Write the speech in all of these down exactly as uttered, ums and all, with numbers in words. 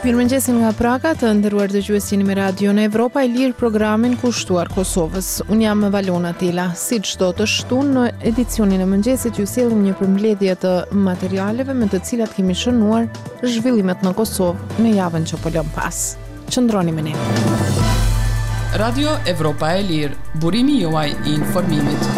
Mirëmëngjesin nga Praga, të nderuar dëgjues, jeni me Radion Evropa e Lirë, programin kushtuar Kosovës. Unë jam Valona Tela. Si çdo të shtunë në edicionin e mëngjesit ju sjellim një përmbledhje të materialeve me të cilat kemi shënuar zhvillimet në Kosovë në javën që po lëm pas. Qëndroni me ne. Radio Evropa e Lirë, burimi juaj i informimit.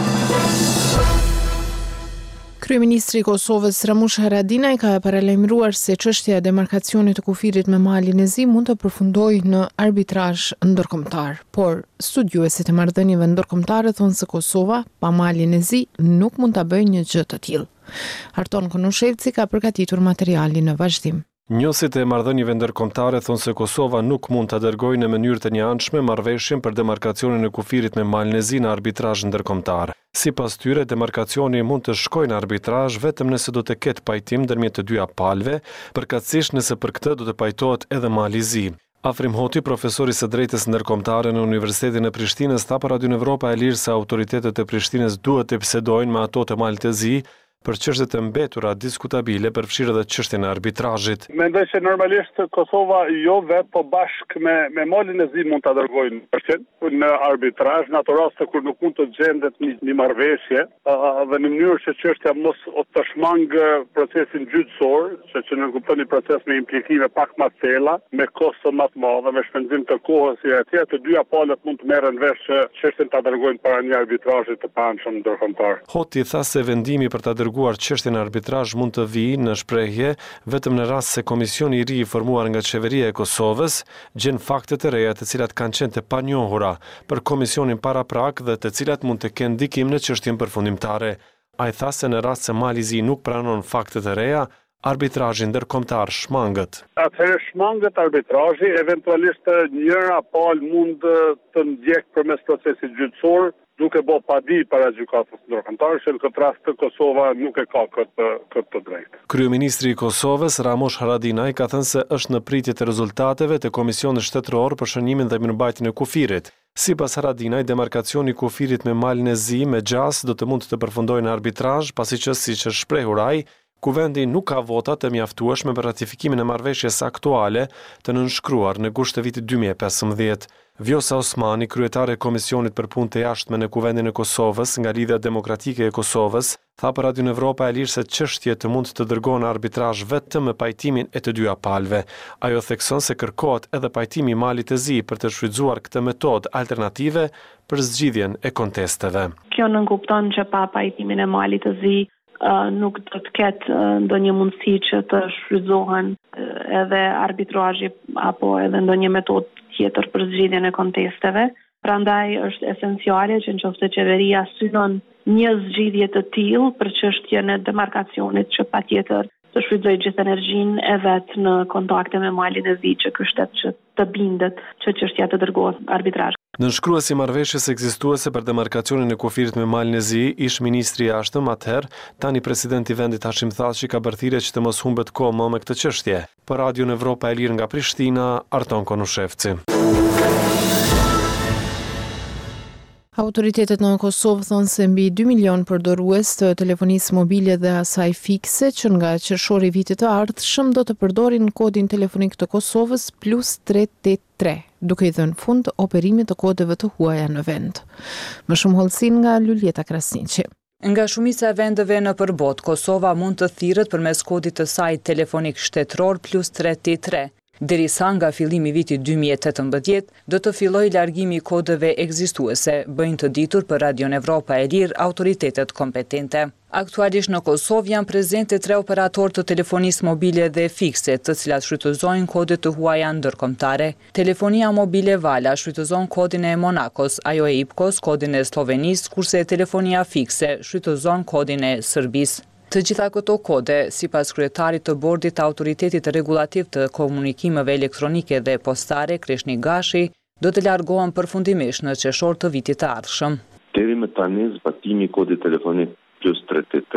Kryeministri i Kosovës Ramush Haradinaj ka paralajmëruar se çështja e demarkacionit të kufirit me malin e Zi mund të përfundojë në arbitrazh ndërkombëtar, por studiuesit e marrëdhënieve ndërkombëtare thonë se Kosova pa malin e Zi nuk mund ta bëjë një gjë të tillë. Arton Konushevci ka përgatitur materialin në vazhdim. Njësit e marrëdhënieve ndërkombëtare thonë se Kosova nuk mund ta dërgojë në mënyrë të njëanshme marrëveshjen për demarkacionin e kufirit me malin e Zi në arbitrazh ndërkombëtar. Sipas tyre, demarkacioni mund të shkojë në arbitrazh vetëm nëse do të ketë pajtim ndërmjet të dyja palëve, përkatësisht nëse për këtë do të pajtohet edhe mali i Zi. Afrim Hoti, profesori së drejtës ndërkombëtare në Universitetin e Prishtinës, tha për Radio Evropa e Lirë se autoritetet e Prishtinës duhet të bisedojnë me ato të malit të Zi për çështjet e mbetura diskutabile, përfshirë edhe çështjen e arbitrazhit. Mendoj se normalisht Kosova jo vetë, po bashkë me me malin e Zi mund ta dërgojnë përçen në arbitrazh në ato raste kur nuk mund të gjendet një, një marrëveshje dhe në mënyrë që çështja mos të shmangë procesin gjyqësor, se që në kupton një proces me implikime pak më të thella, me kosto më të madhe, me shpenzim të kohës e atje, të dyja palët mund të merren vesh që çështjen ta dërgojnë para një arbitrazhi të paanshëm ndërkombëtar. Hoti tha se vendimi për ta dërguar çështjen në arbitrazh mund të vijë në shprehje vetëm në rast se komisioni i ri i formuar nga qeveria e Kosovës gjen fakte të reja të cilat kanë qenë të panjohura për komisionin paraprak dhe të cilat mund të kenë ndikim në çështjen përfundimtare. Ai tha se në rast se Mali i Zi nuk pranon fakte të reja, arbitrazhi ndërkombëtar shmangët. Atëherë shmangët arbitrazhi, eventualisht njëra palë mund të ndjek përmes procesit gjyqësor, duke bo padi para gjykatës ndërkombëtare, që në këtë rast të Kosova nuk e ka këtë, këtë drejtë. Kryeministri i Kosovës, Ramush Haradinaj, ka thënë se është në pritje të rezultateve të Komisionit Shtetëror për shënimin dhe mirëmbajtjen e kufirit. Sipas Haradinaj, demarkacioni i kufirit me malin e Zi me gjas do të mund të përfundojë në arbitrazh, pasi që siç është shprehur ai, Kuvendi nuk ka vota të mjaftueshme për ratifikimin e marrëveshjes aktuale të nënshkruar në gusht të vitit dy mijë e pesëmbëdhjetë. Vjosa Osmani, kryetare e Komisionit për Punë të Jashtme në Kuvendin e Kosovës nga Lidhja Demokratike e Kosovës, tha për Radio Evropa e Lirë se çështjet mund të dërgohen në arbitrazh vetëm me pajtimin e të dyja palëve. Ajo thekson se kërkohet edhe pajtimi i malit të Zi për të shfrytzuar këtë metodë alternative për zgjidhjen e kontesteve. Kjo nënkupton që pa pajtimin e malit të Zi Uh, nuk do të ketë uh, ndonjë mundësi që të shfrytëzohen uh, edhe arbitrazhi apo edhe ndonjë metodë tjetër për zgjidhjen e kontesteve. Prandaj është esenciale që nëse qeveria synon një zgjidhje të tillë për çështjen e demarkacionit, që patjetër të shfrytëzojë gjithë energjinë e vet në kontakte me malin e Zi, që ky shtet që të bindet që çështja të dërgohet arbitrazh. Nënshkruesi i marrëveshjes ekzistuese për demarkacionin e kufirit me malin e Zi, ish ministri i jashtëm atëherë, tani presidenti i vendit Hashim Thaçi ka bërthirë që të mos humbet kohë më me këtë çështje. Për Radio Evropa e Lirë nga Prishtina, Arton Konushevci. Autoritetet në Kosovë thonë se mbi dy milion përdorues të telefonisë mobile dhe asaj fikse që nga qershori i vitit të ardhshëm do të përdorin kodin telefonik të Kosovës plus tre tetëdhjetë tre, duke i dhënë fund operimit të kodeve të huaja në vend. Më shumë hollësi nga Luljeta Krasniqi. Nga shumica e vendeve në përbot, Kosova mund të thirret përmes kodit të saj telefonik shtetëror plus tre tetëdhjetë tre. Derisa nga fillimi i vitit dy mijë e tetëmbëdhjetë do të fillojë largimi i kodeve ekzistuese, bëjnë të ditur për Radio Evropa e Lirë autoritetet kompetente. Aktualisht në Kosovë janë prezente tre operatorë të telefonisë mobile dhe fikse, të cilat shfrytëzojnë kode të huaja ndërkombëtare. Telefonia mobile Vala shfrytëzon kodin e Monakos, ajo e Ipkos kodin e Slovenisë, kurse telefonia fikse shfrytëzon kodin e Serbisë. Të gjitha këto kode, sipas kryetarit të bordit të Autoritetit Rregullativ të Komunikimeve Elektronike dhe Postare, Kreshni Gashi, do të largohen përfundimisht në qershor të vitit të ardhshëm. Deri më tani zbatimi i kodit telefonik plus tre tetëdhjetë tre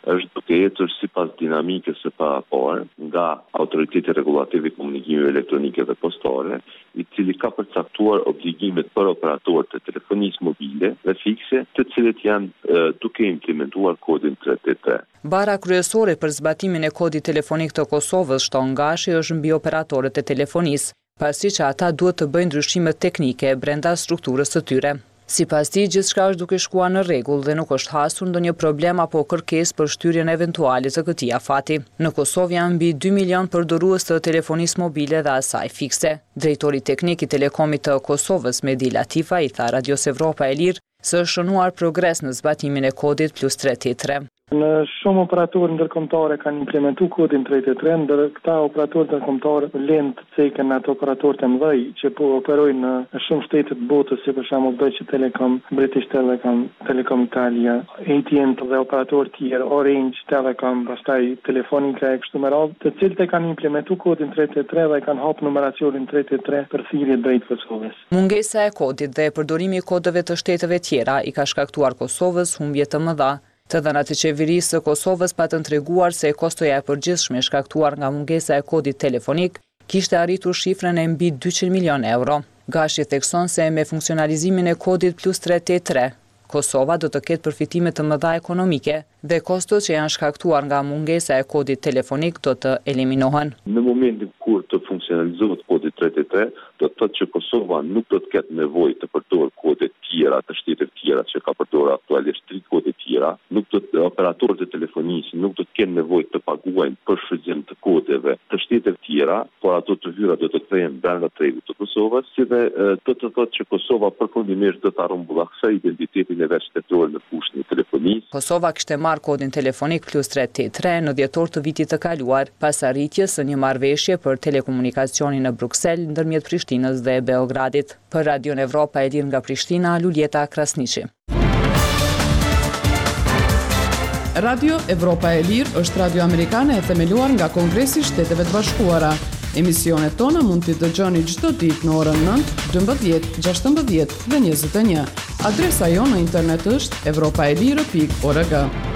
është duke ecur sipas dinamikës së parë nga Autoriteti Rregullativ i Komunikimeve Elektronike dhe Postore, i cili ka përcaktuar obligimet për operatorët e telefonisë mobile dhe fikse, të cilët janë e, duke implementuar kodin tre tre tre. Bara kryesore për zbatimin e kodit telefonik të Kosovës shton gashi është mbi operatorët e telefonisë, pasi që ata duhet të bëjnë ndryshime teknike brenda strukturës së tyre. Sipas tij, gjithçka është duke shkuar në rregull dhe nuk është hasur ndonjë problem apo kërkesë për shtyrjen eventuale të këtij afati. Në Kosovë janë mbi dy milion përdorues të telefonisë mobile dhe asaj fikse. Drejtori teknik i Telekomit të Kosovës, Medi Latifa, i tha Radios Evropa e Lirë se është shënuar progres në zbatimin e kodit plus tre tre tre. Në shumë operatorë ndërkombëtare kanë implementuar kodin tre tre tre, ndër këta operatorë ndërkombëtarë lënë të cekën ato operatorë të mëdhej që po operojnë në shumë shtete të botës, si për shembull Deutsche Telekom, British Telecom, Telecom Italia, A T and T dhe operatorë tjerë, Orange, Telecom, pastaj Telefonica e kështu me radhë, të cilët e kanë implementuar kodin tre tre tre dhe kanë hapur numeracionin tre tre tre për thirrje drejt Kosovës. Mungesa e kodit dhe përdorimi i kodeve të shteteve tjera i ka shkaktuar Kosovës humbje të mëdha. Të dhënat e qeverisë së Kosovës patën treguar se kostoja e përgjithshme shkaktuar nga mungesa e kodit telefonik kishte arritur shifrën e mbi dyqind milion euro. Gashi thekson se me funksionalizimin e kodit plus tre tre tre, Kosova do të ketë përfitime të mëdha ekonomike dhe kostot që janë shkaktuar nga mungesa e kodit telefonik do të eliminohen. Në momentin kur të funksionalizohet kodi tre tre tre, do të thotë që Kosova nuk do të ketë nevojë të përdorë kode tjera të shteteve tjera që ka përdorur aktualisht tri kode tjera, nuk do të operatorët e telefonisë nuk do të kenë nevojë të paguajnë për shfrytëzim të kodeve të shteteve tjera, por ato të hyra do të kthehen brenda tregut të Kosovës, si dhe do të thotë që Kosova përfundimisht do ta rrumbullakse identitetin e vet shtetëror në fushën e telefonisë. Kosova kishte marrë kodin telefonik plus tre tre tre në dhjetor të vitit të kaluar, pas arritjes së një marrëveshje për telekomunikacionin në Bruksel ndërmjet Prishtinës dhe Beogradit. Për Radion Evropa e Lirë nga Prishtina, Luljeta Krasniqi. Radio Evropa e Lirë është radio amerikane e themeluar nga Kongresi i Shteteve të Bashkuara. Emisionet tona mund t'i dëgjoni çdo ditë në orën nëntë, dymbëdhjetë, gjashtëmbëdhjetë dhe njëzet e një. Adresa jonë në internet është evropaelire pikë org.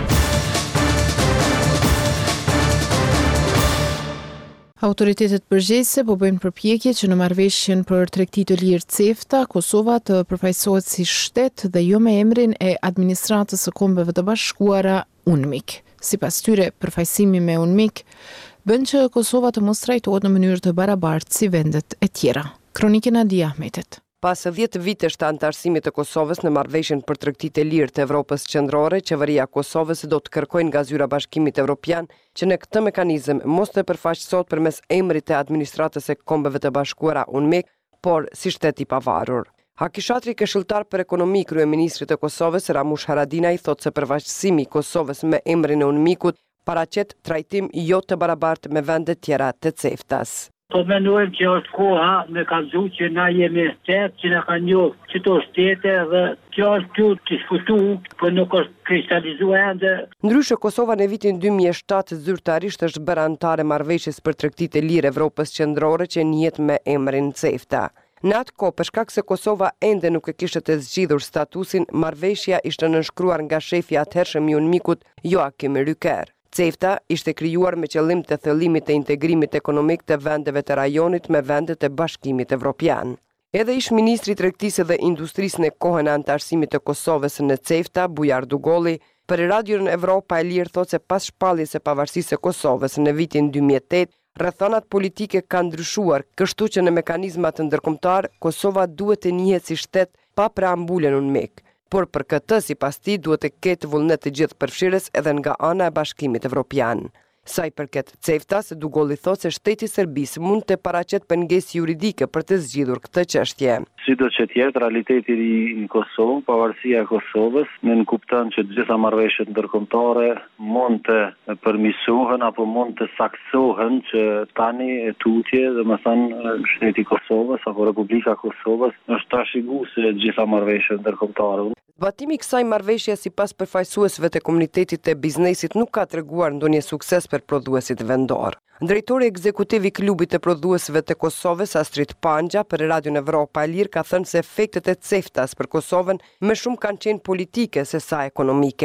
Autoritetet përgjegjëse po bëjnë përpjekje që në marrëveshjen për tregti të lirë CEFTA, Kosova të përfaqësohet si shtet dhe jo me emrin e administratës së Kombeve të Bashkuara UNMIK. Sipas tyre, përfaqësimi me UNMIK bën që Kosova të mos trajtohet në mënyrë të barabartë si vendet e tjera. Kronikën e Adia Ahmetit. Pas dhjetë vitesh të anëtarësimit të Kosovës në marrëveshjen për tregtitë e lirë të Evropës Qendrore, qeveria e Kosovës do të kërkojë nga zyra e Bashkimit Evropian që në këtë mekanizëm mos të përfaqësohet përmes emrit të administratës së Kombeve të Bashkuara UNMIK, por si shtet i pavarur. Hakishatri këshilltar për ekonomi kryeministrit të Kosovës Ramush Haradinaj thotë se përfaqësimi i Kosovës me emrin e UNMIK-ut paraqet trajtim jo të barabartë me vendet tjera të CEFTA-s. Po mendojmë që është koha me kallëzu që na jemi shtet, që na kanë njohur çdo shtete dhe kjo është tu të shfutuar, por nuk është kristalizuar ende. Ndryshe, Kosova në vitin dy mijë e shtatë zyrtarisht është bërë anëtare marrëveshjes për tregtitë e lirë Evropës Qendrore që njihet me emrin CEFTA. Në atë kohë, për shkak se Kosova ende nuk e kishte të zgjidhur statusin, marrëveshja ishte nënshkruar nga shefi i atëhershëm i UNMIK-ut Joachim Rüker. CEFTA ishte krijuar me qëllim të thëllimit të integrimit ekonomik të vendeve të rajonit me vendet e Bashkimit Evropian. Edhe ish ministri i Tregtisë dhe Industrisë në kohën e anëtarësimit të Kosovës në CEFTA, Bujar Dugolli, për Radion Evropa e Lirë thotë se pas shpalljes së pavarësisë së Kosovës në vitin dy mijë e tetë, rrethonat politike kanë ndryshuar, kështu që në mekanizmat ndërkombëtar Kosova duhet të njihet si shtet pa preambulën UNMIK. Por për këtë, sipas tij, duhet të ketë vullnet të gjithë përfshirës edhe nga ana e Bashkimit Evropian. Sa i përket CEFTA-s, Dugolli thotë se shteti i Serbisë mund të paraqet pengesë juridike për të zgjidhur këtë çështje. Sido që tjerë, realiteti i në Kosovë, pavarësia e Kosovës, në nënkupton që të gjitha marrëveshjet ndërkombëtare mund të përmirësohen apo mund të saksohen që tani e tutje, dhe më thënë shteti i Kosovës apo Republika e Kosovës është trashëguese e gjitha marrëveshjeve ndërkombëtare. Zbatimi i kësaj marrëveshje sipas përfaqësuesve të komunitetit të biznesit nuk ka treguar ndonjë sukses për prodhuesit vendor. Drejtori ekzekutiv i klubit të prodhuesve të Kosovës, Astrid Panja, për Radion Evropa e Lirë ka thënë se efektet e CEFTA-s për Kosovën më shumë kanë qenë politike se sa ekonomike.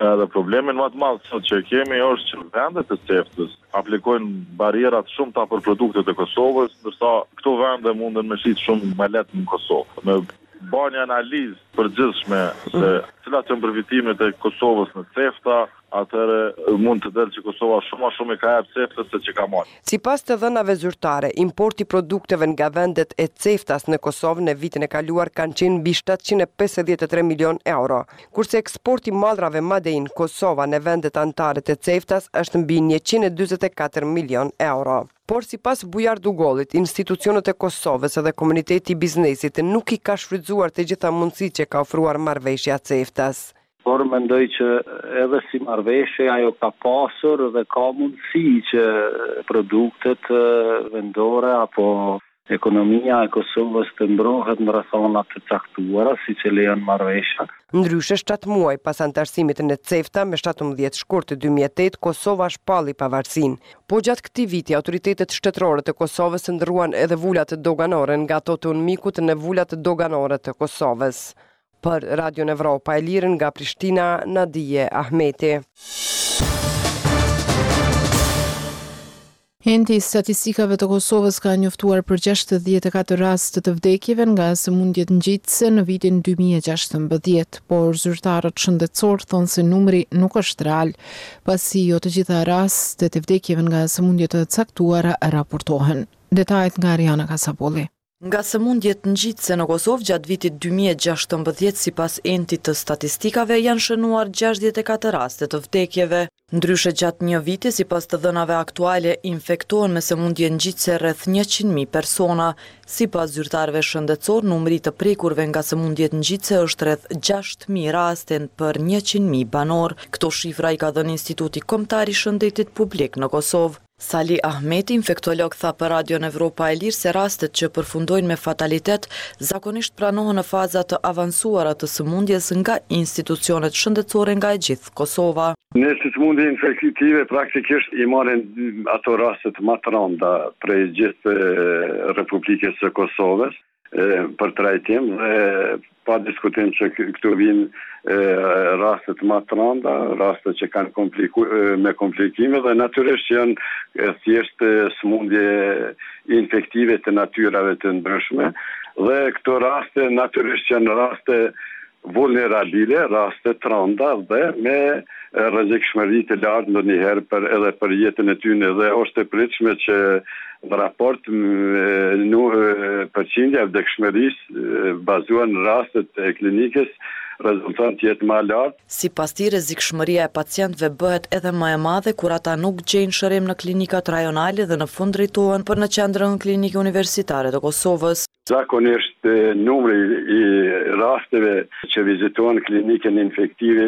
Edhe problemin më të madh sot që kemi është që vendet e ceftës aplikojnë barierat shumë ta për produktet e Kosovës, ndërsa këto vende munden me shit shumë më lehtë në Kosovë. Me bani analizë përgjithshme se cilat janë përfitimet e Kosovës në cefta, atëherë mund të delë që Kosova shumë a shumë i ka jep ceftës se që ka marrë. Sipas të dhënave zyrtare, importi produkteve nga vendet e ceftas në Kosovë në vitin e kaluar kanë qenë mbi shtatëqind e pesëdhjetë e tre milion euro, kurse eksporti mallrave Made in Kosova në vendet anëtare të ceftas është mbi njëqind e dyzet e katër milion euro. Por sipas Bujar Dugollit, institucionet e Kosovës edhe komuniteti i biznesit nuk i ka shfrytzuar të gjitha mundësitë që ka ofruar marrëveshja ceftas. Por mendoj që edhe si marrëveshje ajo ka pasur dhe ka mundësi që produktet vendore apo ekonomia e Kosovës të mbrohet në rrethona të caktuara, siç e lejon marrëveshja. Ndryshe, shtatë muaj pas antarësimit në CEFTA me shtatëmbëdhjetë shkurt të dy mijë e tetë, Kosova shpalli pavarësinë. Po gjatë këtij viti, autoritetet shtetërore të Kosovës ndruan edhe vulat doganore nga ato të Unmikut në vulat doganore të Kosovës. Për Radio Evropa e Lirë nga Prishtina, Nadije Ahmeti. Enti i statistikave të Kosovës ka njoftuar për gjashtëdhjetë e katër raste të vdekjeve nga sëmundjet ngjitëse në vitin dy mijë e gjashtëmbëdhjetë, por zyrtarët shëndetësor thonë se numri nuk është real, pasi jo të gjitha rastet e vdekjeve nga sëmundjet të caktuara raportohen. Detajet nga Ariana Kasapolli. Nga sëmundjet ngjitëse në Kosovë gjatë vitit dy mijë e gjashtëmbëdhjetë sipas entit të statistikave janë shënuar gjashtëdhjetë e katër raste të vdekjeve. Ndryshe gjatë një viti, sipas të dhënave aktuale, infektohen me sëmundje ngjitëse rreth njëqind mijë persona. Sipas zyrtarëve shëndetësor, numri të prekurve nga sëmundjet ngjitëse është rreth gjashtë mijë raste për njëqind mijë banor. Këto shifra i ka dhënë Instituti Kombëtar i Shëndetit Publik në Kosovë. Sali Ahmeti, infektolog, tha për Radio Evropa e Lirë se rastet që përfundojnë me fatalitet zakonisht pranohen në faza të avancuara të sëmundjes nga institucionet shëndetësore nga e gjithë Kosova. Në sëmundje infektive praktikisht i marrin ato rastet më të rënda prej gjithë Republikës së Kosovës për trajtim dhe pa diskutim që këtu vinë rastet më të rënda, rastet që kanë kompliku, me komplikime dhe natyrisht janë thjesht sëmundje infektive të natyrave të ndryshme dhe këto raste natyrisht janë raste vulnerabile, raste të rënda dhe me rrezikshmëri të lartë ndonjëherë për edhe për jetën e tyre dhe është e pritshme që në raport në përqindja e vdekshmërisë bazuar në rastet e klinikës rezultat jetë më lartë. Sipas tij, rrezikshmëria e pacientëve bëhet edhe më e madhe kur ata nuk gjejnë shërim në klinikat rajonale dhe në fund drejtohen për në qendrën klinike universitare të Kosovës. Zakonisht numri i rasteve që vizitohen klinikën infektive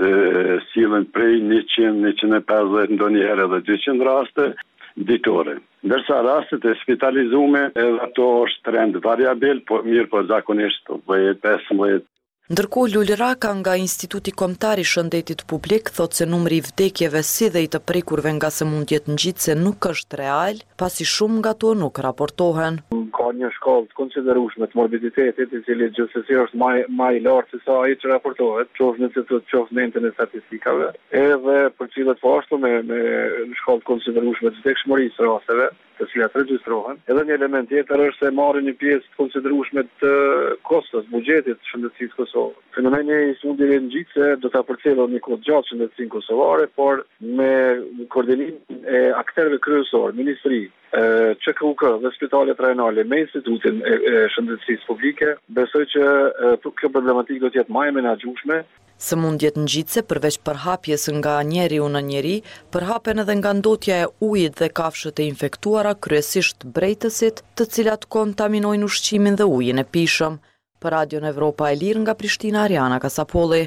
sillen prej njëqind, njëqind e pesëdhjetë, ndonjëherë edhe dyqind raste ditore. Ndërsa rastet e spitalizume edhe ato është trend variabil, po mirë po zakonisht dhjetë pesëmbëdhjetë. Ndërkohë Luli Raka nga Instituti Kombëtar i Shëndetit Publik thotë se numri i vdekjeve si dhe i të prekurve nga sëmundjet ngjitëse nuk është real, pasi shumë nga to nuk raportohen. Ka një shkallë të konsiderueshme të morbiditetit, i cili gjithsesi është më më i lartë se sa ai që raportohet, qoftë në institut, qoftë në entin e statistikave, edhe për cilët po ashtu me me shkallë të konsiderueshme të vdekshmërisë rasteve, të cilat regjistrohen. Edhe një element tjetër është se marrin një pjesë të konsiderueshme të kostos, buxhetit të shëndetësisë kosovare. Fenomeni i sëmundjeve ngjitëse do ta përcjellë një kohë gjatë shëndetësinë kosovare, por me koordinimin e aktorëve kryesorë, ministri, Q K U K dhe spitalet rajonale me Institutin e Shëndetësisë Publike, besoj që kjo problematikë do të jetë më e menaxhueshme. Sëmundjet ngjitëse përveç përhapjes nga njeriu në njeri, përhapen edhe nga ndotja e ujit dhe kafshët e infektuara, kryesisht brejtësit, të cilat kontaminojnë ushqimin dhe ujin e pishëm. Për Radio Evropa e Lirë nga Prishtina, Ariana Kasapolli.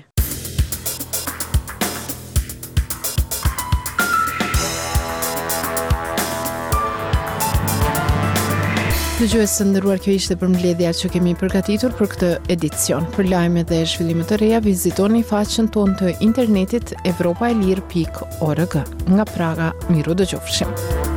Dëgjues të nderuar, kjo ishte përmbledhja që kemi përgatitur për këtë edicion. Për lajme dhe zhvillime të reja, vizitoni faqen tonë të internetit evropaelir pikë org. Nga Praga, miru dëgjofshim.